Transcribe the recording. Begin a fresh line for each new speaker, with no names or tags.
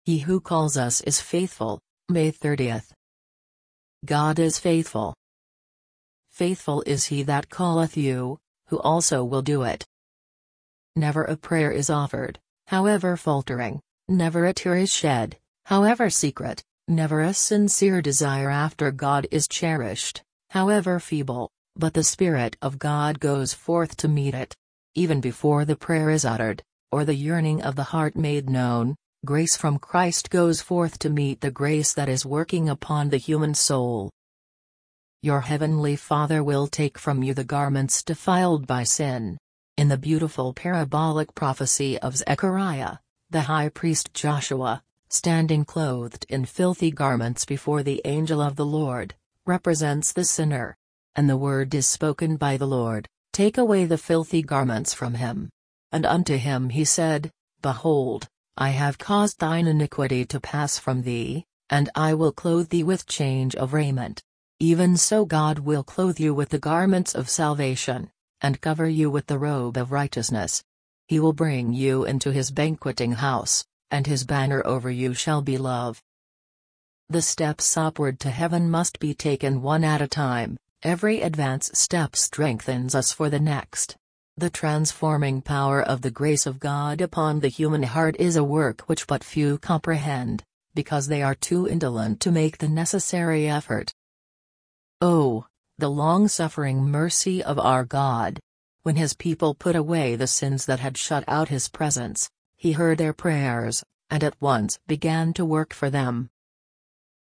He who calls us is faithful. May 30th. God is faithful. Faithful is he that calleth you, who also will do it. Never a prayer is offered, however faltering, never a tear is shed, however secret, never a sincere desire after God is cherished, however feeble, but the Spirit of God goes forth to meet it. Even before the prayer is uttered, or the yearning of the heart made known, grace from Christ goes forth to meet the grace that is working upon the human soul. Your heavenly Father will take from you the garments defiled by sin. In the beautiful parabolic prophecy of Zechariah, the high priest Joshua, standing clothed in filthy garments before the angel of the Lord, represents the sinner. And the word is spoken by the Lord, "Take away the filthy garments from him." And unto him he said, "Behold, I have caused thine iniquity to pass from thee, and I will clothe thee with change of raiment. Even so God will clothe you with the garments of salvation, and cover you with the robe of righteousness. He will bring you into his banqueting house, and his banner over you shall be love." The steps upward to heaven must be taken one at a time. Every advance step strengthens us for the next. The transforming power of the grace of God upon the human heart is a work which but few comprehend, because they are too indolent to make the necessary effort. Oh, the long-suffering mercy of our God! When his people put away the sins that had shut out his presence, he heard their prayers, and at once began to work for them.